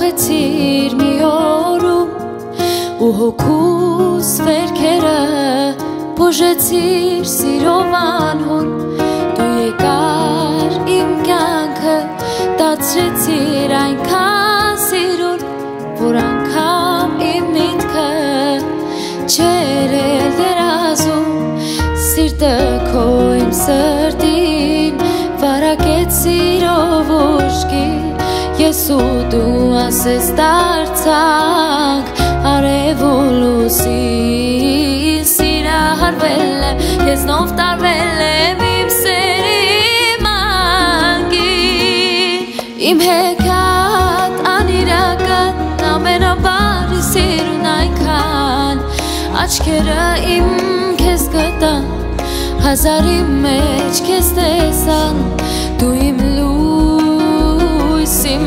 գեղեցիր մի օրում ու հոգուս վերքերը բուժեցիր սիրով անհուն դու եկար իմ կյանքը դարձրեցիր այնքան սիրուն որ անգամ իմ միտքը չէր երազում սիրտը քո իմ սրտին վարակեց սիրով ուժգի ես ու դու ասես դարձանք արև ու լուսին սիրահարվել եմ քեզնով տարվել եմ իմ սերի մանգին իմ հեքիաթ անիրական ամենաբարի սիրուն այնքան աչքերը իմ քեզ գտան հազարի մեջ քեզ տեսան դու իմ լույս իմ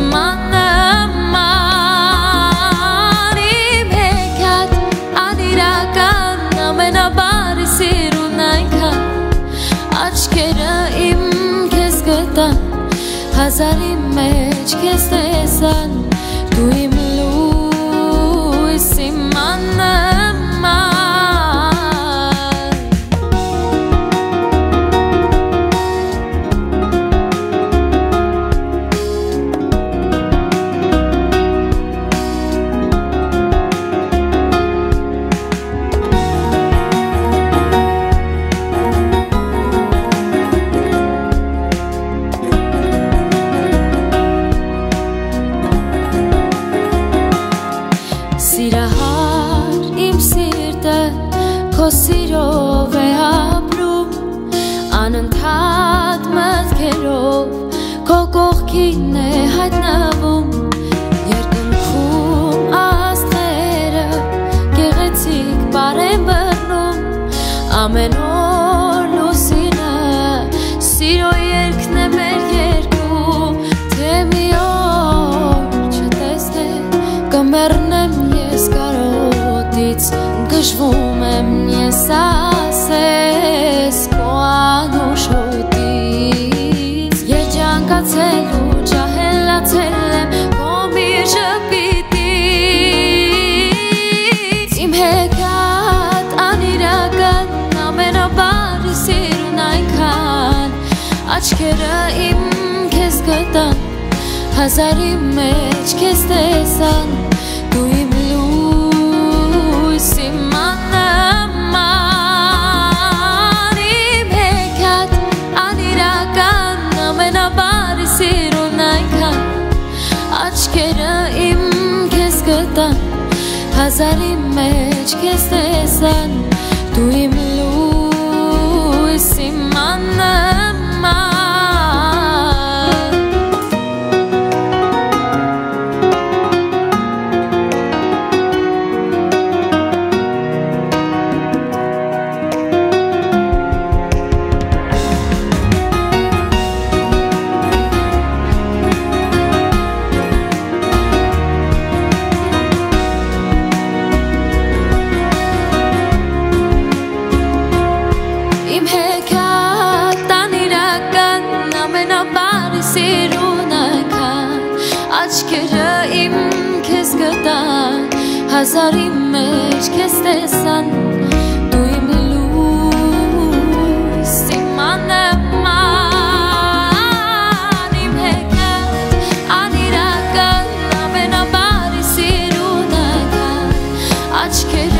աննման իմ հեքիաթ անիրական ամենաբարի սիրուն այնքան աչքերը իմ քեզ գտան հազարի մեջ քեզ տեսան դու իմ լույս իմ աննման Սիրահար իմ սիրտը քո սիրով է ապրում անընդհատ մտքերով քո կողքին է հայտնվում երկնքում աստղերը գեղեցիկ բար են բռնում ամեն օր լուսինը սիրո երգն է մեր երկում թե մի օր չտեսնեմ կմեռնեմ ես կարոտից գժվում եմ ես ասես քո անուշ հոտից երջանկացել ու ջահելացել եմ քո միր ժպիտից իմ հեքիաթ անիրական ամենաբարի սիրուն այնքան աչքերը իմ քեզ գտան հազարի մեջ քեզ տեսան դու իմ լույս իմ աննման իմ հեքիաթ անիրական ամենաբարի սիրուն այնքան աչքերը իմ քեզ գտան հազարի մեջ քեզ տեսան դու իմ լույս իմ աննման Իմ հեքիաթ անիրական ամենաբարի սիրուն այնքան աչքերը իմ քեզ գտան հազարի մեջ քեզ տեսան դու իմ լույս իմ աննման իմ հեքիաթ անիրական ամենաբարի սիրուն այնքան աչքերը